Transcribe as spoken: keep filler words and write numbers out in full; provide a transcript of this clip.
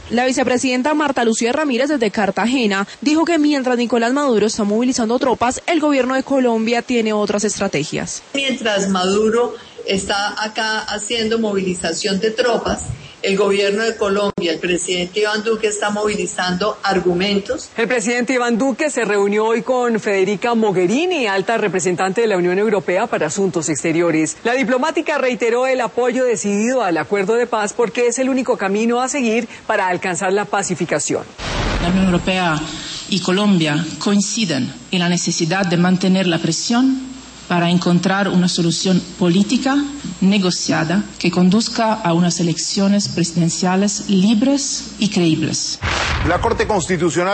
La vicepresidenta Marta Lucía Ramírez desde Cartagena dijo que mientras Nicolás Maduro está movilizando tropas, el gobierno de Colombia tiene otras estrategias. Mientras Maduro está acá haciendo movilización de tropas, el gobierno de Colombia, el presidente Iván Duque está movilizando argumentos. El presidente Iván Duque se reunió hoy con Federica Mogherini, alta representante de la Unión Europea para Asuntos Exteriores. La diplomática reiteró el apoyo decidido al acuerdo de paz porque es el único camino a seguir para alcanzar la pacificación. La Unión Europea y Colombia coinciden en la necesidad de mantener la presión para encontrar una solución política negociada que conduzca a unas elecciones presidenciales libres y creíbles. La Corte Constitucional